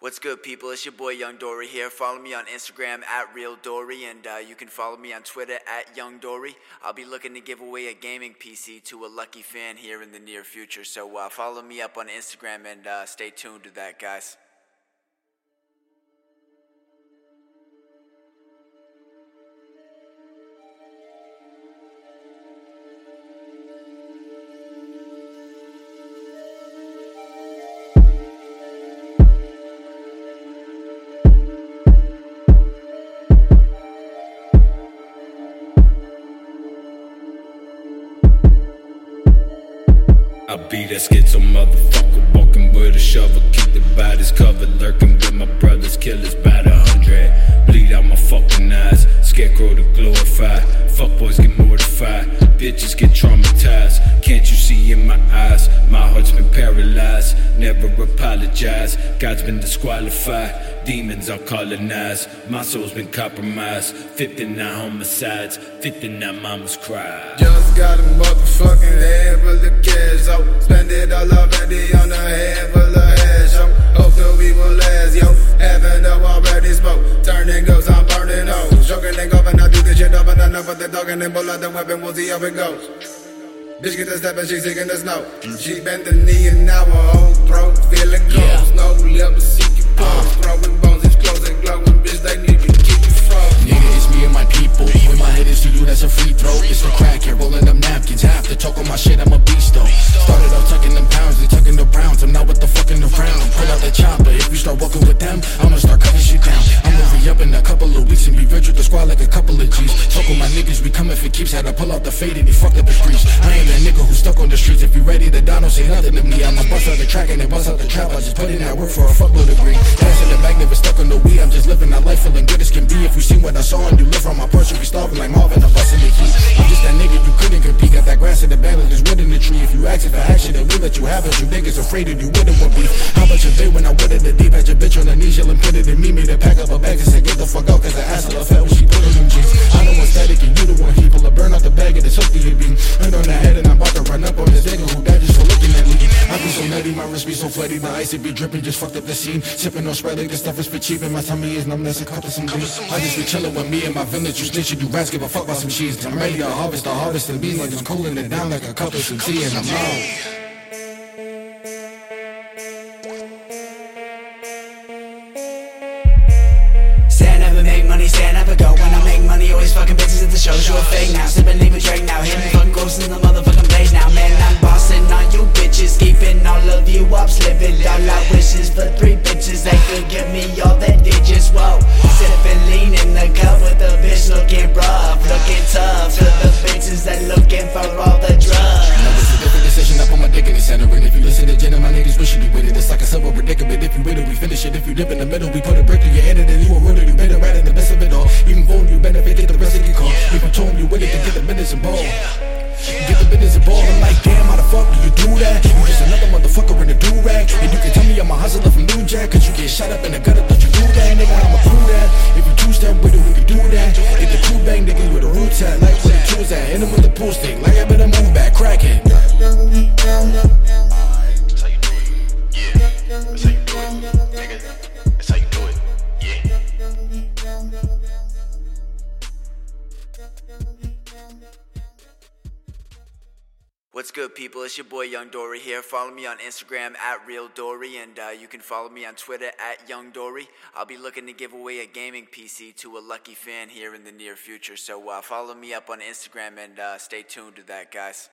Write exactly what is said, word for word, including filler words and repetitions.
What's good, people? It's your boy Young Dory here. Follow me on Instagram at Real Dory, and uh, you can follow me on Twitter at Young Dory. I'll be looking to give away a gaming P C to a lucky fan here in the near future. So uh, follow me up on Instagram and uh, stay tuned to that, guys. I be that schizo motherfucker, walking with a shovel, keep the bodies covered, lurking with my brothers, killers by the hundred. Bleed out my fucking eyes, scarecrow to glorify. Fuck boys get mortified, bitches get traumatized. Can't you see in my eyes? My heart's been paralyzed, never apologize. God's been disqualified, demons are colonized. My soul's been compromised, fifty-nine homicides, fifty-nine mamas cry. Just got a motherfucking head full of cash, yo. Spend it all already on a head full of hash, yo. Hope the we will last, yo. Having up already smoke, turning goes, I'm burning hoes. Joking and golfing, I do this shit up and enough with the talking and pull out the weapon, we'll see how it goes. Bitch get the step and she seeking the snow. She bent the knee and now her whole throat feeling cold. No lip, seek your pulse. Throwing bones, it's closing, glowing. Bitch, they need to keep you frozen. Nigga, it's me and my people. When my head is to you, that's a free throw. It's the crackhead rolling up napkins. Have to talk on my shit, I'm a beast though. Started out tucking them pounds, they tucking the browns. I'm not with the fucking around. Pull out the chopper, if you start walking with them, I'ma start cutting shit down. I'ma re-up in a couple of weeks and be rich with the squad like a couple of G's. Fuck with my niggas, we coming for keeps. Had to pull out the fade and he fucked up the streets. I ain't that nigga who stuck on the streets. If you ready to die, don't say nothing to me. I'ma bust out the track and then bust out the trap. I just put in that work for a fuckload of green. Ass in the back, never stuck on the weed. I'm just living that life feeling good as can be. If you seen what I saw and you live from my purse, you be starving like Marvin, I'm busting the heat. I'm just that nigga you couldn't compete. Got that grass in the bag, there's wood in the tree. If you ask it for action, then we let you have it. You niggas afraid that you wouldn't want beef. How about your day when I went in the deep? Had your bitch on her knees yelling, put it in me. Made her pack up her bag and said, get the fuck out, cause the ass of her fat when she put in them jeans. I don't want static and you the one he pull a burn out the bag and it's hooked to your beam. Hand on the head and I'm about to run up on this nigga who died just for looking at me. I be so nutty, my wrist be so floody, my ice it be dripping, just fucked up the scene. Sipping on Sprite like this stuff is for cheap and my tummy is numb, that's a cup of some lean. I just be chillin' with me and my village, you snitchin', you rats give a fuck about some cheese. I'm ready to harvest the harvest and beans like it's cooling it down like a cup of some tea and I'm out. When I make money, always fucking bitches at the shows. You a fake now, sippin' leave a drink now. Hit me fucking ghosts in the motherfucking blaze now. Man, I'm bossing on you bitches, keeping all of you up, slipping dollar wishes for three bitches. They could give me all their digits. Whoa, sippin' lean in the cup with the bitch looking rough, looking tough. To the bitches that looking for all the drugs. Now it's a different decision. I put my dick in the center, and if you listen to Jenna, my niggas wish you be with it. It's like a simple predicament. If you with it, we finish it. If you dip in the middle, we put a brick through your head, and then you a winner. You better ride in the best of it all. Even phone you benefit, get the rest of your call. If you told me you with it, then get the business involved. Get the business involved. I'm like, damn, how the fuck do you do that? You just another motherfucker in a do-rag. And you can tell me I'm a hustler from New Jack, cause you get shot up in the gutter, don't you do that? Nigga, I'ma prove that. If you two-step with it, we can do that. If the crew bang, niggas with a roots at. Like where the tools at, hit him with the pool stick. Like I better move back, crack it. That's how you do it. Yeah. That's how you do it, nigga. That's how you do it. Yeah. What's good, people? It's your boy Young Dory here. Follow me on Instagram at Real Dory, and uh, you can follow me on Twitter at Young Dory. I'll be looking to give away a gaming P C to a lucky fan here in the near future. So uh, follow me up on Instagram and uh, stay tuned to that, guys.